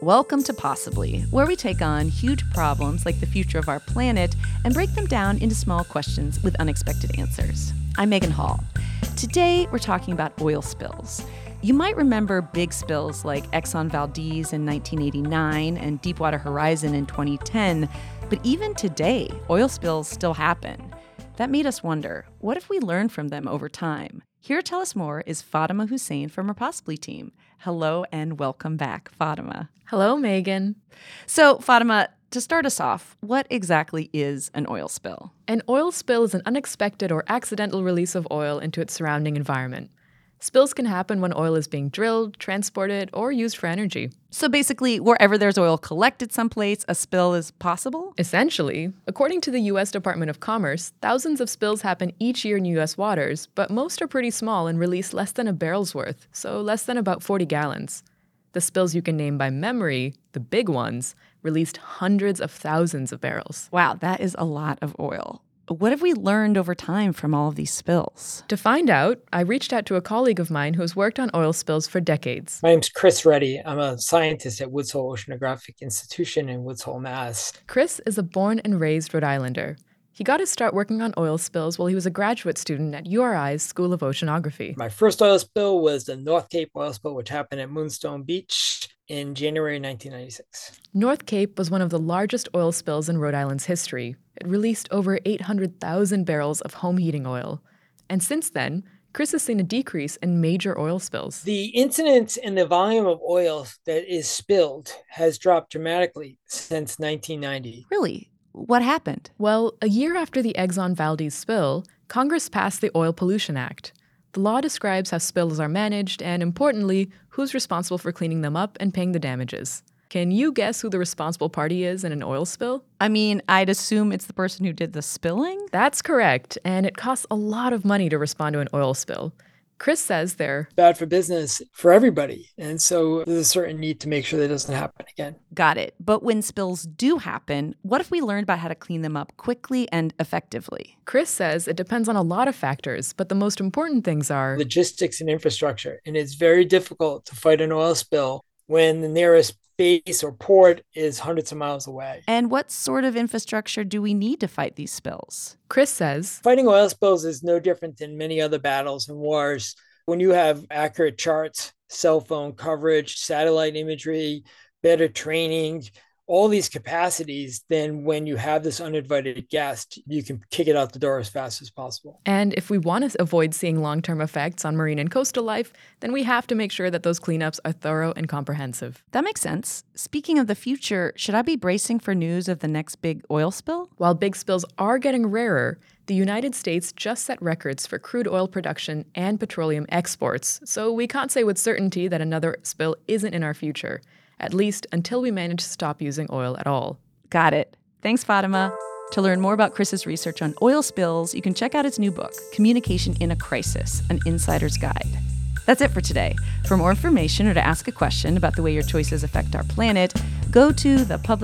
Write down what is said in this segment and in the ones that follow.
Welcome to Possibly, where we take on huge problems like the future of our planet and break them down into small questions with unexpected answers. I'm Megan Hall. Today, we're talking about oil spills. You might remember big spills like Exxon Valdez in 1989 and Deepwater Horizon in 2010, but even today, oil spills still happen. That made us wonder, what if we learn from them over time? Here to tell us more is Fatima Hussein from our Possibly team. Hello and welcome back, Fatima. Hello, Megan. So, Fatima, to start us off, what exactly is an oil spill? An oil spill is an unexpected or accidental release of oil into its surrounding environment. Spills can happen when oil is being drilled, transported, or used for energy. So basically, wherever there's oil collected someplace, a spill is possible? Essentially, according to the U.S. Department of Commerce, thousands of spills happen each year in U.S. waters, but most are pretty small and release less than a barrel's worth, so less than about 40 gallons. The spills you can name by memory, the big ones, released hundreds of thousands of barrels. Wow, that is a lot of oil. What have we learned over time from all of these spills? To find out, I reached out to a colleague of mine who has worked on oil spills for decades. My name's Chris Reddy. I'm a scientist at Woods Hole Oceanographic Institution in Woods Hole, Mass. Chris is a born and raised Rhode Islander. He got his start working on oil spills while he was a graduate student at URI's School of Oceanography. My first oil spill was the North Cape oil spill, which happened at Moonstone Beach in January 1996. North Cape was one of the largest oil spills in Rhode Island's history. It released over 800,000 barrels of home heating oil. And since then, Chris has seen a decrease in major oil spills. The incidence and the volume of oil that is spilled has dropped dramatically since 1990. Really? What happened? Well, a year after the Exxon Valdez spill, Congress passed the Oil Pollution Act. The law describes how spills are managed and, importantly, who's responsible for cleaning them up and paying the damages. Can you guess who the responsible party is in an oil spill? I mean, I'd assume it's the person who did the spilling? That's correct, and it costs a lot of money to respond to an oil spill. Chris says they're bad for business for everybody, and so there's a certain need to make sure that doesn't happen again. Got it. But when spills do happen, what if we learned about how to clean them up quickly and effectively? Chris says it depends on a lot of factors, but the most important things are logistics and infrastructure. And it's very difficult to fight an oil spill when the nearest base or port is hundreds of miles away. And what sort of infrastructure do we need to fight these spills? Chris says fighting oil spills is no different than many other battles and wars. When you have accurate charts, cell phone coverage, satellite imagery, better training, all these capacities, then when you have this uninvited guest, you can kick it out the door as fast as possible. And if we want to avoid seeing long-term effects on marine and coastal life, then we have to make sure that those cleanups are thorough and comprehensive. That makes sense. Speaking of the future, should I be bracing for news of the next big oil spill? While big spills are getting rarer, the United States just set records for crude oil production and petroleum exports, so we can't say with certainty that another spill isn't in our future. At least until we manage to stop using oil at all. Got it. Thanks, Fatima. To learn more about Chris's research on oil spills, you can check out his new book, Communication in a Crisis, An Insider's Guide. That's it for today. For more information or to ask a question about the way your choices affect our planet, go to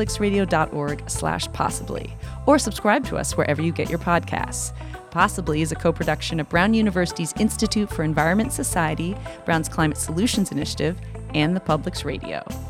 thepublicsradio.org/possibly or subscribe to us wherever you get your podcasts. Possibly is a co-production of Brown University's Institute for Environment Society, Brown's Climate Solutions Initiative, and the Public's Radio.